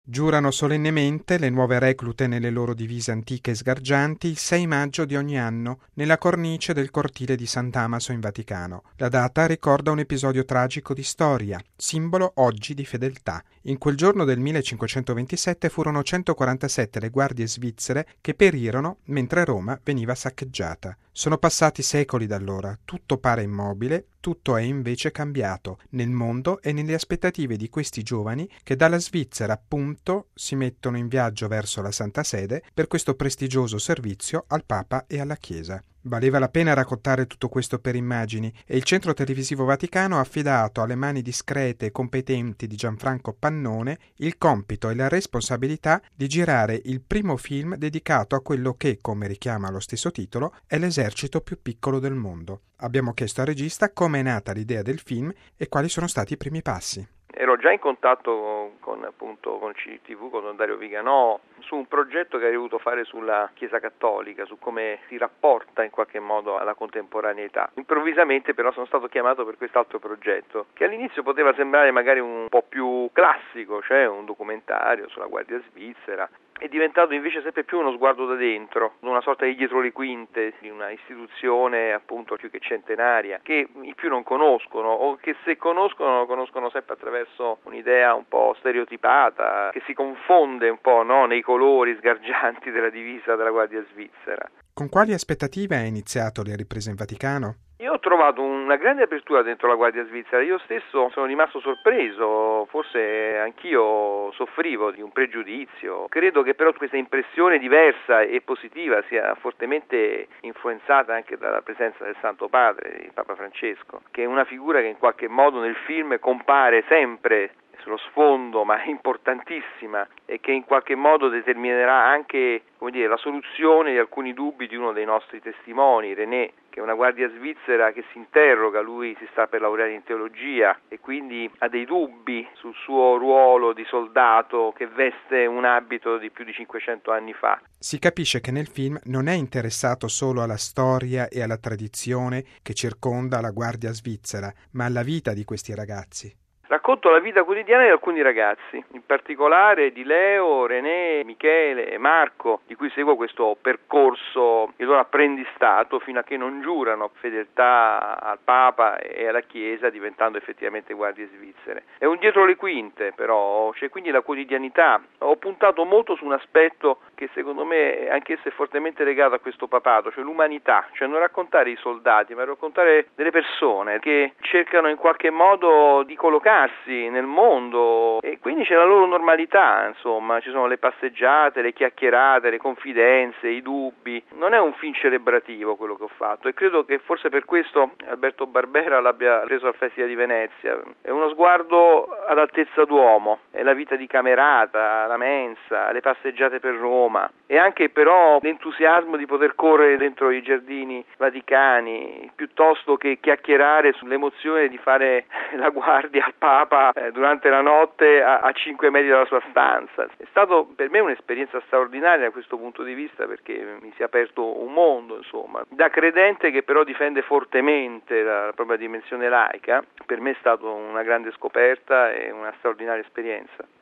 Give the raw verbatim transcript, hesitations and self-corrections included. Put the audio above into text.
Giurano solennemente le nuove reclute nelle loro divise antiche e sgargianti il sei maggio di ogni anno nella cornice del cortile di Sant'Amaso in Vaticano. La data ricorda un episodio tragico di storia, simbolo oggi di fedeltà. In quel giorno del millecinquecentoventisette furono centoquarantasette le guardie svizzere che perirono mentre Roma veniva saccheggiata. Sono passati secoli da allora, tutto pare immobile, tutto è invece cambiato nel mondo e nelle aspettative di questi giovani che dalla Svizzera appunto si mettono in viaggio verso la Santa Sede per questo prestigioso servizio al Papa e alla Chiesa. Valeva la pena raccontare tutto questo per immagini e il Centro Televisivo Vaticano ha affidato alle mani discrete e competenti di Gianfranco Pannone il compito e la responsabilità di girare il primo film dedicato a quello che, come richiama lo stesso titolo, è l'esercito più piccolo del mondo. Abbiamo chiesto al regista come è nata l'idea del film e quali sono stati i primi passi. Ero già in contatto con appunto con C I T V, con Don Dario Viganò, su un progetto che avrei voluto fare sulla Chiesa Cattolica, su come si rapporta in qualche modo alla contemporaneità. Improvvisamente però sono stato chiamato per quest'altro progetto, che all'inizio poteva sembrare magari un po' più classico, cioè un documentario sulla Guardia Svizzera. È diventato invece sempre più uno sguardo da dentro, una sorta di dietro le quinte di una istituzione appunto più che centenaria, che i più non conoscono o che se conoscono lo conoscono sempre attraverso un'idea un po' stereotipata, che si confonde un po', no, nei colori sgargianti della divisa della Guardia Svizzera. Con quali aspettative hai iniziato le riprese in Vaticano? Io ho trovato una grande apertura dentro la Guardia Svizzera, io stesso sono rimasto sorpreso, forse anch'io soffrivo di un pregiudizio. Credo che però questa impressione diversa e positiva sia fortemente influenzata anche dalla presenza del Santo Padre, di Papa Francesco, che è una figura che in qualche modo nel film compare sempre sullo sfondo, ma è importantissima e che in qualche modo determinerà anche, come dire, la soluzione di alcuni dubbi di uno dei nostri testimoni, René, che è una guardia svizzera che si interroga, lui si sta per laureare in teologia e quindi ha dei dubbi sul suo ruolo di soldato che veste un abito di più di cinquecento anni fa. Si capisce che nel film non è interessato solo alla storia e alla tradizione che circonda la guardia svizzera, ma alla vita di questi ragazzi. Racconto la vita quotidiana di alcuni ragazzi, in particolare di Leo, René, Michele e Marco, di cui seguo questo percorso, il loro apprendistato fino a che non giurano fedeltà al Papa e alla Chiesa, diventando effettivamente guardie svizzere. È un dietro le quinte però, c'è quindi la quotidianità. Ho puntato molto su un aspetto che secondo me anch'esso è fortemente legato a questo papato, cioè l'umanità, cioè non raccontare i soldati, ma raccontare delle persone che cercano in qualche modo di collocarsi nel mondo e quindi c'è la loro normalità, insomma, ci sono le passeggiate, le chiacchierate, le confidenze, i dubbi. Non è un film celebrativo quello che ho fatto e credo che forse per questo Alberto Barbera l'abbia preso al Festival di Venezia. È uno sguardo ad altezza d'uomo, è la vita di camerata, la mensa, le passeggiate per Roma e anche però l'entusiasmo di poter correre dentro i giardini vaticani piuttosto che chiacchierare sull'emozione di fare la guardia al Papa eh, durante la notte a, a cinque metri dalla sua stanza. È stato per me un'esperienza straordinaria da questo punto di vista perché mi si è aperto un mondo, insomma. Da credente che però difende fortemente la, la propria dimensione laica, per me è stata una grande scoperta e una straordinaria esperienza.